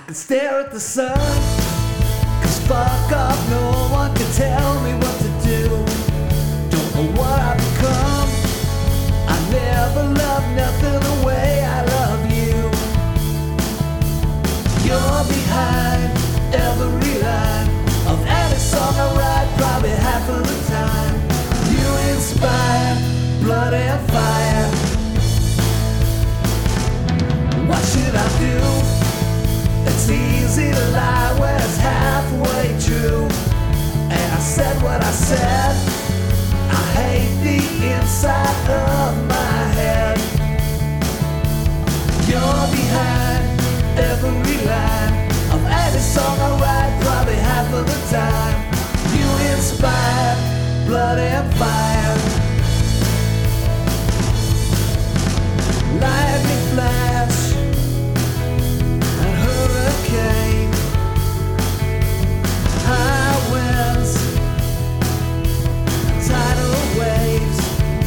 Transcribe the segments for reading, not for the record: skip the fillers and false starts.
can stare at the sun, 'cause fuck off, no one can tell me what to do. Don't know what I've become. I never loved nothing the way I love you. You're behind every line of any song I write, probably half of the time. You inspire blood and fire. What should I do? It's easy to lie when it's halfway true. And I said what I said. I hate the inside of my head. You're behind every line of any song I write, probably half of the time. You inspire blood and fire. Lightning flash and hurricane, high winds, tidal waves.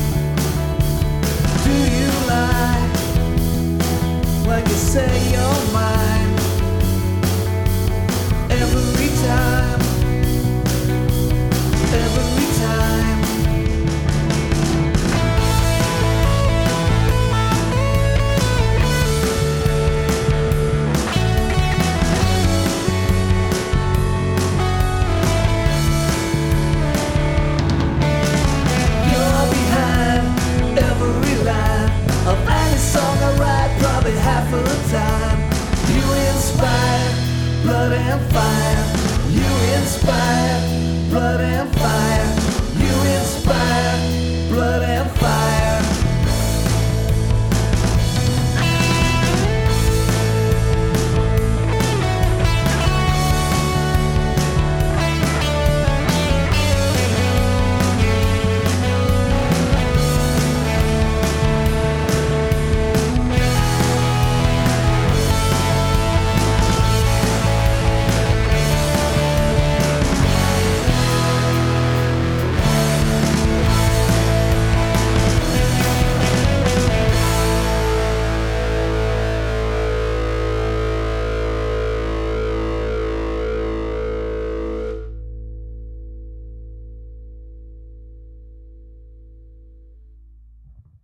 Do you lie when you say you're mine? Every time, every time. You're behind every line of any song I write, probably half of the time. You inspire blood and fire. You inspire blood and fire.